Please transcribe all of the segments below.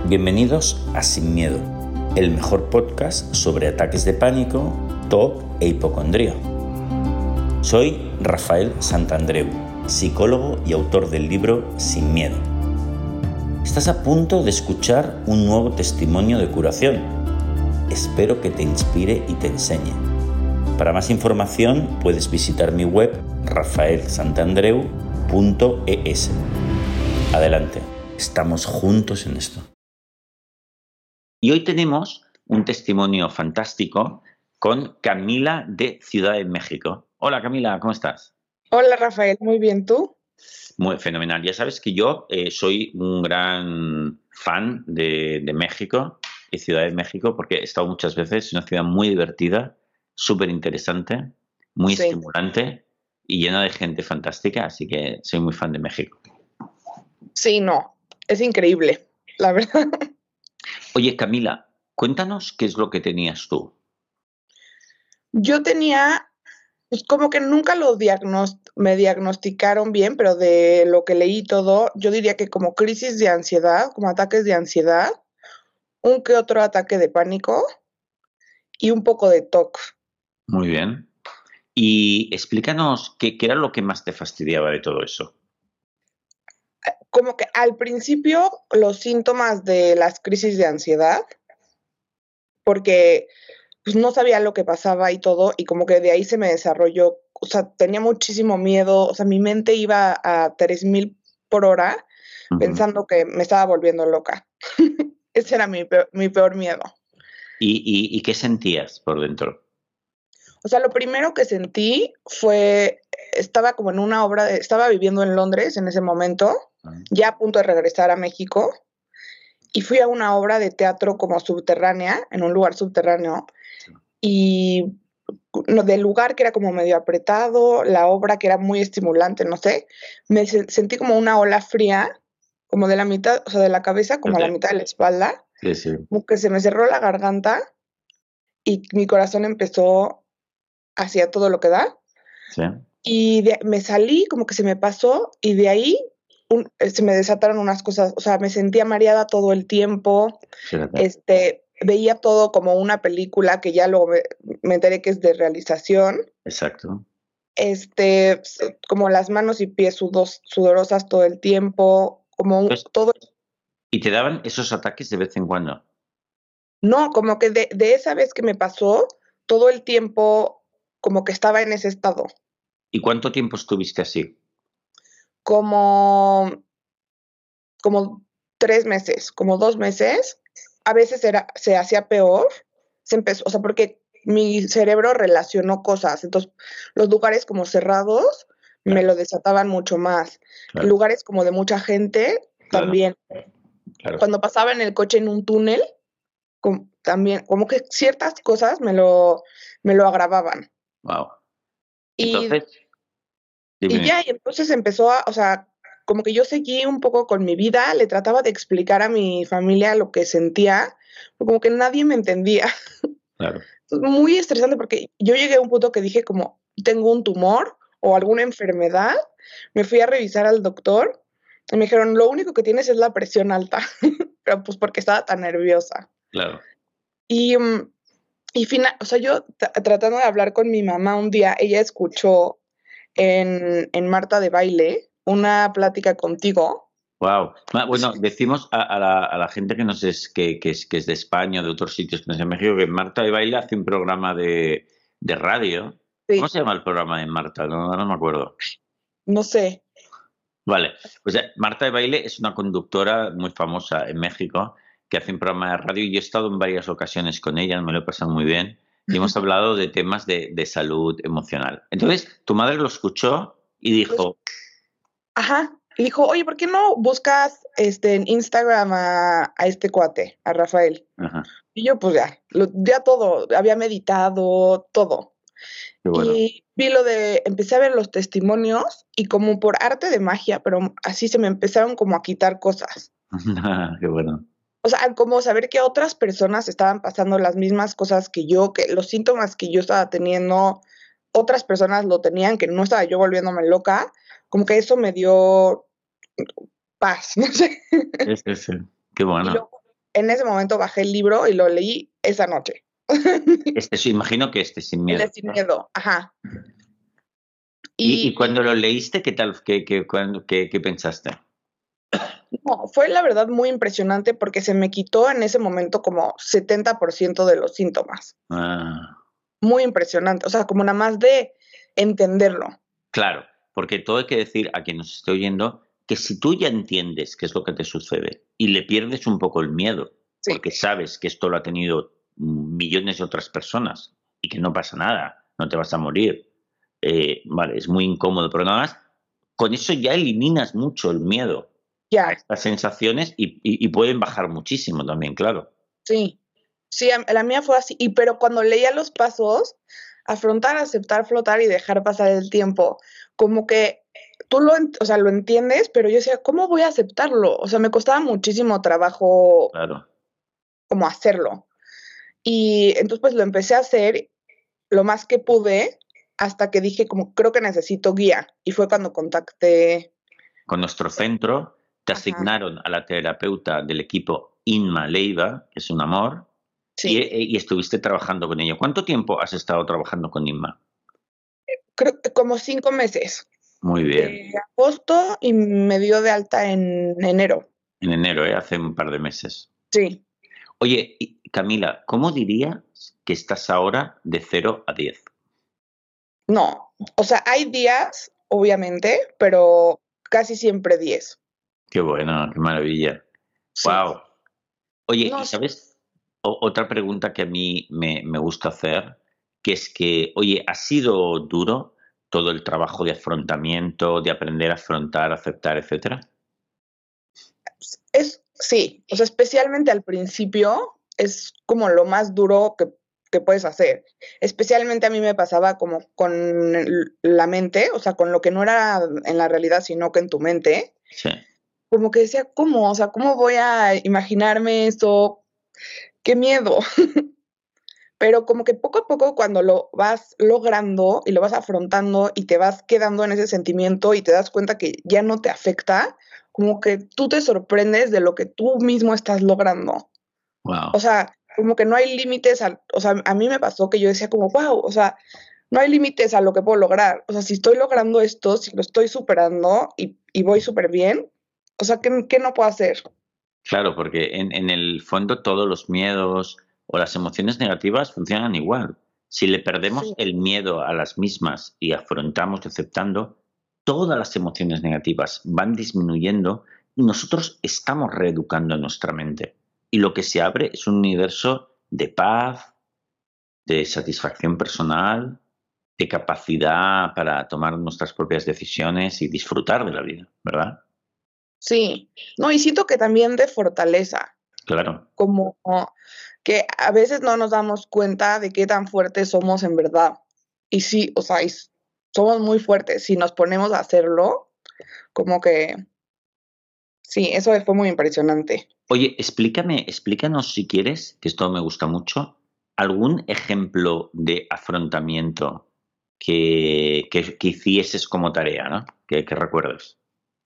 Bienvenidos a Sin Miedo, el mejor podcast sobre ataques de pánico, TOC e hipocondría. Soy Rafael Santandreu, psicólogo y autor del libro Sin Miedo. Estás a punto de escuchar un nuevo testimonio de curación. Espero que te inspire y te enseñe. Para más información puedes visitar mi web rafaelsantandreu.es. Adelante, estamos juntos en esto. Y hoy tenemos un testimonio fantástico con Camila de Ciudad de México. Hola Camila, ¿cómo estás? Hola Rafael, muy bien, ¿tú? Muy fenomenal. Ya sabes que yo soy un gran fan de México y Ciudad de México porque he estado muchas veces. Es una ciudad muy divertida, súper interesante, muy estimulante y llena de gente fantástica, así que soy muy fan de México. Sí, no, es increíble, la verdad. Oye Camila, cuéntanos qué es lo que tenías tú. Yo tenía, pues como que nunca me diagnosticaron bien, pero de lo que leí todo, yo diría que como crisis de ansiedad, como ataques de ansiedad, un que otro ataque de pánico y un poco de TOC. Muy bien. Y explícanos qué era lo que más te fastidiaba de todo eso. Como que al principio los síntomas de las crisis de ansiedad, porque pues no sabía lo que pasaba y todo, y como que de ahí se me desarrolló, o sea, tenía muchísimo miedo, o sea, mi mente iba a 3000 por hora pensando que me estaba volviendo loca. Ese era mi peor miedo. ¿Y qué sentías por dentro? O sea, lo primero que sentí fue, estaba como en una obra, estaba viviendo en Londres en ese momento, ya a punto de regresar a México, y fui a una obra de teatro como subterránea, en un lugar subterráneo, y del lugar que era como medio apretado, la obra que era muy estimulante, no sé, me sentí como una ola fría, como de la mitad, o sea, de la cabeza, como a la mitad de la espalda, como que se me cerró la garganta y mi corazón empezó hacia todo lo que da. Y me salí, como que se me pasó, y de ahí se me desataron unas cosas, o sea, me sentía mareada todo el tiempo, veía todo como una película que ya luego me enteré que es de realización. Exacto. Como las manos y pies sudorosas todo el tiempo, como todo. ¿Y te daban esos ataques de vez en cuando? No, como que de esa vez que me pasó, todo el tiempo como que estaba en ese estado. ¿Y cuánto tiempo estuviste así? Como 3 meses, como 2 meses. A veces se hacía peor, se empezó, o sea, porque mi cerebro relacionó cosas, entonces los lugares como cerrados me lo desataban mucho más. Lugares como de mucha gente también. Cuando pasaba en el coche en un túnel, también, como que ciertas cosas me lo agravaban. Wow. Entonces, y entonces empezó o sea, como que yo seguí un poco con mi vida, le trataba de explicar a mi familia lo que sentía, pero como que nadie me entendía. Claro. Muy estresante porque yo llegué a un punto que dije como, tengo un tumor o alguna enfermedad. Me fui a revisar al doctor y me dijeron, lo único que tienes es la presión alta, pero pues porque estaba tan nerviosa. Claro. Y o sea, yo tratando de hablar con mi mamá un día, ella escuchó en Marta de Baile una plática contigo. Wow. Bueno, decimos a la gente que es de España, de otros sitios que no es de México, que Marta de Baile hace un programa de radio. Sí. ¿Cómo se llama el programa de Marta? No me acuerdo. No sé. Vale, pues Marta de Baile es una conductora muy famosa en México que hace un programa de radio y yo he estado en varias ocasiones con ella, me lo he pasado muy bien y hemos hablado de temas de salud emocional. Entonces, tu madre lo escuchó y dijo... Ajá, y dijo, oye, ¿por qué no buscas en Instagram a este cuate, a Rafael? Ajá. Y yo pues ya todo, había meditado, todo. Bueno. Y vi empecé a ver los testimonios y como por arte de magia, pero así se me empezaron como a quitar cosas. Qué bueno. O sea, como saber que otras personas estaban pasando las mismas cosas que yo, que los síntomas que yo estaba teniendo, otras personas lo tenían, que no estaba yo volviéndome loca, como que eso me dio paz, no sé. Sí. Qué bueno. en ese momento bajé el libro y lo leí esa noche. Imagino que Sin miedo. Sin miedo, ajá. ¿Y cuando lo leíste, qué tal? ¿Qué pensaste? No, fue la verdad muy impresionante porque se me quitó en ese momento como 70% de los síntomas. Muy impresionante, o sea, como nada más de entenderlo. Claro, porque todo hay que decir a quien nos esté oyendo que si tú ya entiendes qué es lo que te sucede y le pierdes un poco el miedo, sí, porque sabes que esto lo ha tenido millones de otras personas y que no pasa nada, no te vas a morir, vale, es muy incómodo, pero nada más, con eso ya eliminas mucho el miedo a estas sensaciones y pueden bajar muchísimo también, claro. Sí, la mía fue así, pero cuando leía los pasos, afrontar, aceptar, flotar y dejar pasar el tiempo, como que tú lo entiendes, pero yo decía, ¿cómo voy a aceptarlo? O sea, me costaba muchísimo trabajo, claro, como hacerlo. Y entonces pues lo empecé a hacer lo más que pude hasta que dije como creo que necesito guía. Y fue cuando contacté con nuestro centro. Te asignaron a la terapeuta del equipo Inma Leiva, que es un amor, sí, y estuviste trabajando con ella. ¿Cuánto tiempo has estado trabajando con Inma? Creo que como 5 meses. Muy bien. De agosto y me dio de alta en enero. En enero, hace un par de meses. Sí. Oye, Camila, ¿cómo dirías que estás ahora de 0 a 10? No, o sea, hay días, obviamente, pero casi siempre 10. Qué bueno, qué maravilla. Sí. Wow. Oye, no, ¿y sabes? Otra pregunta que a mí me gusta hacer, que es que, oye, ¿ha sido duro todo el trabajo de afrontamiento, de aprender a afrontar, aceptar, etcétera? Sí, o sea, especialmente al principio es como lo más duro que puedes hacer. Especialmente a mí me pasaba como con la mente, o sea, con lo que no era en la realidad, sino que en tu mente. Sí. Como que decía, ¿cómo? O sea, ¿cómo voy a imaginarme esto? ¡Qué miedo! Pero como que poco a poco cuando lo vas logrando y lo vas afrontando y te vas quedando en ese sentimiento y te das cuenta que ya no te afecta, como que tú te sorprendes de lo que tú mismo estás logrando. Wow. O sea, como que no hay límites, o sea, a mí me pasó que yo decía como, wow, o sea, no hay límites a lo que puedo lograr. O sea, si estoy logrando esto, si lo estoy superando y voy súper bien, o sea, ¿qué no puedo hacer? Claro, porque en el fondo todos los miedos o las emociones negativas funcionan igual. Si le perdemos el miedo a las mismas y afrontamos aceptando, todas las emociones negativas van disminuyendo y nosotros estamos reeducando nuestra mente. Y lo que se abre es un universo de paz, de satisfacción personal, de capacidad para tomar nuestras propias decisiones y disfrutar de la vida, ¿verdad? Sí, no, y siento que también de fortaleza. Claro. Como que a veces no nos damos cuenta de qué tan fuertes somos en verdad. Y sí, o sea, somos muy fuertes. Si nos ponemos a hacerlo, como que sí, eso fue muy impresionante. Oye, explícanos si quieres, que esto me gusta mucho, algún ejemplo de afrontamiento que hicieses como tarea, ¿no? Que recuerdes.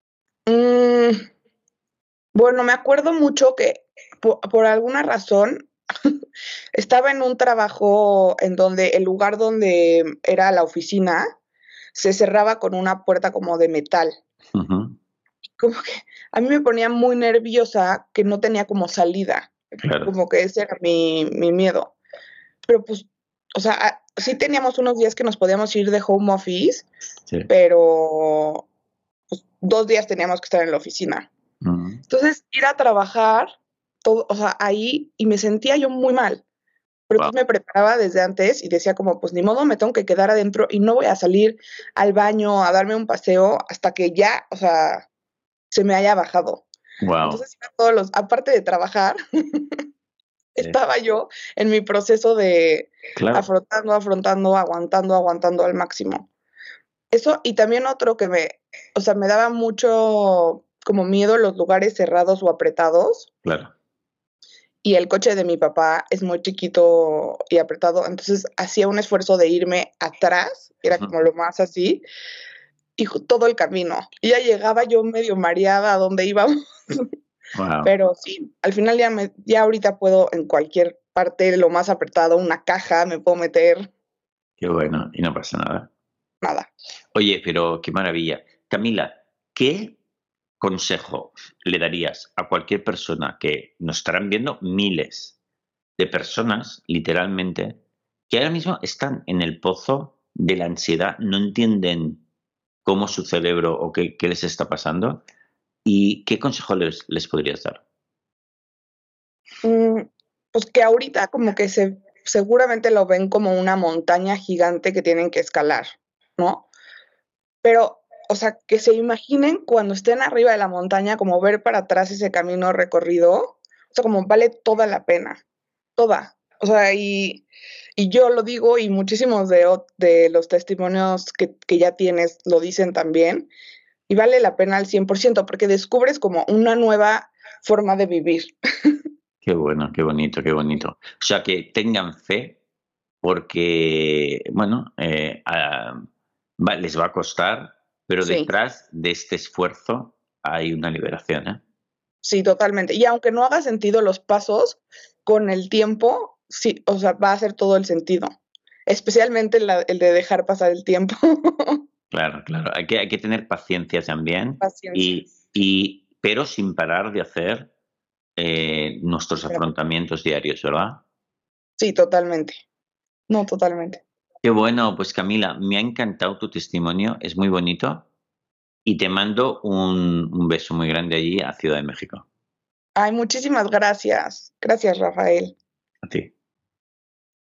Bueno, me acuerdo mucho que por alguna razón estaba en un trabajo en donde el lugar donde era la oficina se cerraba con una puerta como de metal. Uh-huh. Como que a mí me ponía muy nerviosa que no tenía como salida. Claro. Como que ese era mi miedo. Pero pues, o sea, sí teníamos unos días que nos podíamos ir de home office, sí, pero pues, 2 días teníamos que estar en la oficina. Uh-huh. Entonces, ir a trabajar, todo, o sea, ahí, y me sentía yo muy mal. Pero entonces me preparaba desde antes y decía como, pues ni modo, me tengo que quedar adentro y no voy a salir al baño a darme un paseo hasta que ya, o sea, se me haya bajado. Wow. Entonces, aparte de trabajar, estaba yo en mi proceso de afrontando, aguantando al máximo. Eso, y también otro que me daba mucho como miedo los lugares cerrados o apretados. Claro. Y el coche de mi papá es muy chiquito y apretado, entonces hacía un esfuerzo de irme atrás, era como lo más así, y todo el camino. Y ya llegaba yo medio mareada a donde íbamos. Wow. Pero sí, al final ya ahorita puedo en cualquier parte, lo más apretado, una caja, me puedo meter, Qué bueno, y no pasa nada. nada. Oye, pero qué maravilla. Camila, ¿qué consejo le darías a cualquier persona que nos estarán viendo miles de personas, literalmente, que ahora mismo están en el pozo de la ansiedad, no entienden cómo su cerebro o qué les está pasando? ¿Y qué consejo les podrías dar? Mm, pues que ahorita como que seguramente lo ven como una montaña gigante que tienen que escalar, ¿no? Pero, o sea, que se imaginen cuando estén arriba de la montaña, como ver para atrás ese camino recorrido, o sea, como vale toda la pena, toda. O sea, y yo lo digo y muchísimos de los testimonios que ya tienes lo dicen también, y vale la pena al 100% porque descubres como una nueva forma de vivir. Qué bueno, qué bonito, qué bonito. O sea, que tengan fe porque, bueno, les va a costar, pero Sí, detrás de este esfuerzo hay una liberación, ¿eh? sí, totalmente. Y aunque no haga sentido los pasos, con el tiempo, sí, o sea, va a hacer todo el sentido. Especialmente el de dejar pasar el tiempo. Claro, claro. Hay que tener paciencia también, Paciencia. pero sin parar de hacer nuestros afrontamientos diarios, ¿verdad? Sí, totalmente. No, totalmente. Qué bueno, pues Camila, me ha encantado tu testimonio, es muy bonito y te mando un beso muy grande allí a Ciudad de México. Ay, muchísimas gracias. Gracias, Rafael. A ti.